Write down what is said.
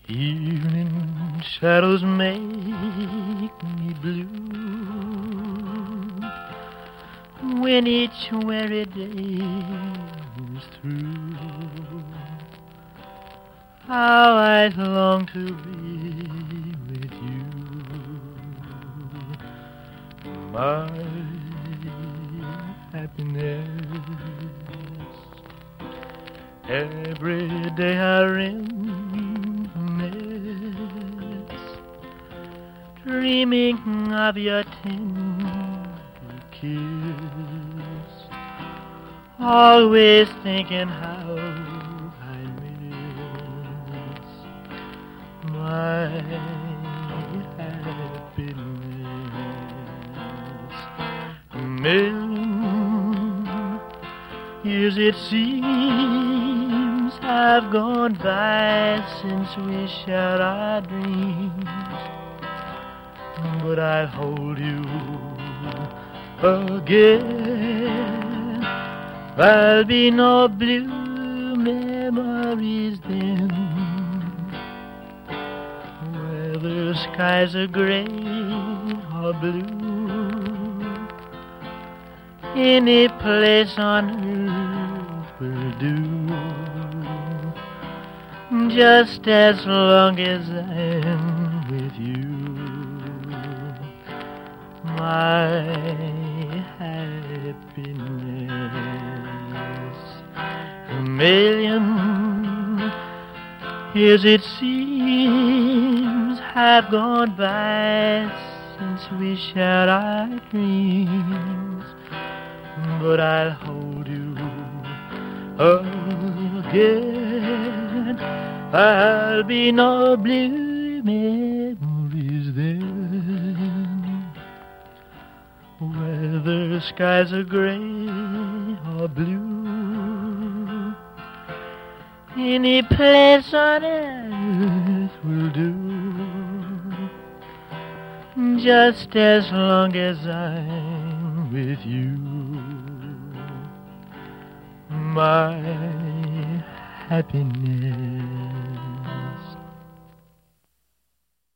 Evening shadows make me blue when each weary day is through. How I long to be with you, my happiness. Every day I reminisce, dreaming of your tender kiss, always thinking how I miss my happiness. A million years it seems have gone by since we shared our dreams, but I'll hold you again. There'll be no blue memories then, whether skies are gray or blue. Any place on earth will do, just as long as I'm with you, my happiness. A million years it seems have gone by since we shared our dreams, but I'll hold you again. There'll be no blue memories then, whether skies are gray or blue. Any place on earth will do, just as long as I'm with you, my happiness.